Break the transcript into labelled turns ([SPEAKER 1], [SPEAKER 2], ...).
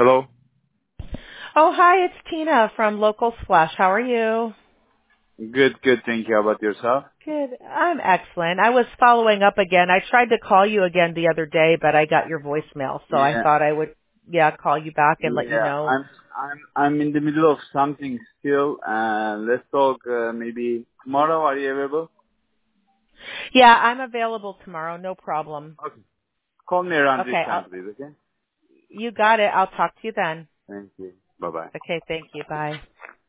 [SPEAKER 1] Hello.
[SPEAKER 2] Oh, hi, it's Tina from Local Splash. How are you?
[SPEAKER 1] Good, good. Thank you. How about yourself?
[SPEAKER 2] Good. I'm excellent. I was following up again. I tried to call you again the other day, but I got your voicemail, so I
[SPEAKER 1] Yeah,
[SPEAKER 2] thought I would, call you back and let you
[SPEAKER 1] yeah.
[SPEAKER 2] know.
[SPEAKER 1] I'm in the middle of something still. Let's talk maybe tomorrow. Are you available?
[SPEAKER 2] Yeah, I'm available tomorrow. No problem.
[SPEAKER 1] Okay. Call me around this
[SPEAKER 2] Okay,
[SPEAKER 1] time, please. Okay.
[SPEAKER 2] you got it. I'll talk to you then.
[SPEAKER 1] Thank you. Bye bye.
[SPEAKER 2] Okay, thank you. Bye.